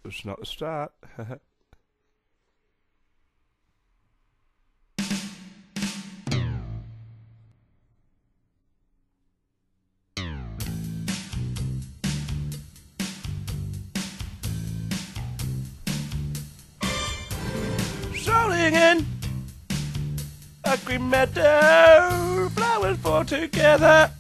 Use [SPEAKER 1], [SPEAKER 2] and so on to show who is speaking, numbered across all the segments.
[SPEAKER 1] It's not the start. Strolling in a green meadow, flowers fall together,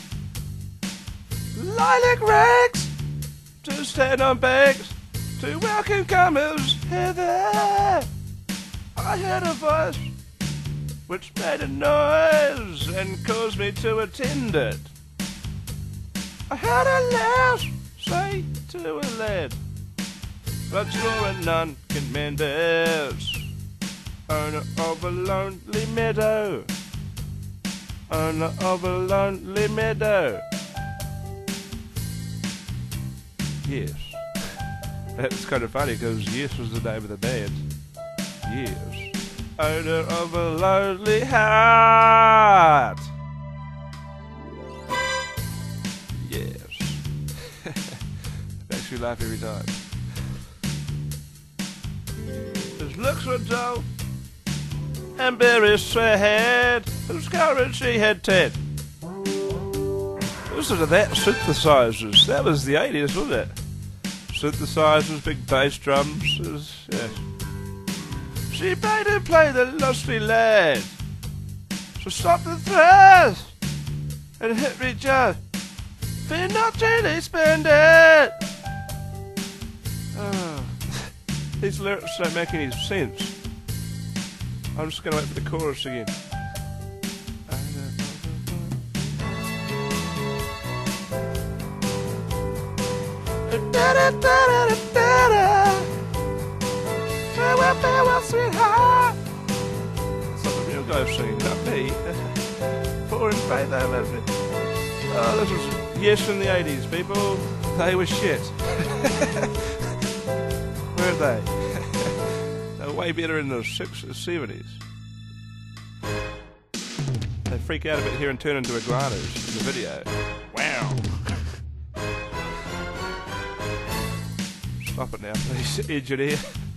[SPEAKER 1] lilac rags to stand on banks to welcome comers hither. I heard a voice which made a noise and caused me to attend it. I heard a louse say to a lad, "Blood's law and none can mend this." Owner of a lonely meadow, owner of a lonely meadow. Yes. That's kind of funny because Yes was the name of the band. Yes. Owner of a lonely heart. Yes. Makes me laugh every time. His looks were dull and very sad. His courage she had 10. Listen to that, synthesizers. That was the 80s, wasn't it? Synthesizers, big bass drums. Yes. She made him play the lusty lad. So stop the thrust and hit me just. Fear not till they spend it. Oh. These lyrics don't make any sense. I'm just going to wait for the chorus again. Farewell, farewell, sweetheart. That's not the real guy singing, not me. For in faith I love it. Oh, this was Yes in the 80s, people. They were shit. Weren't they? They were way better in the 70s. They freak out a bit here and turn into iguanas in the video. Wow. Stop it now, please, engineer.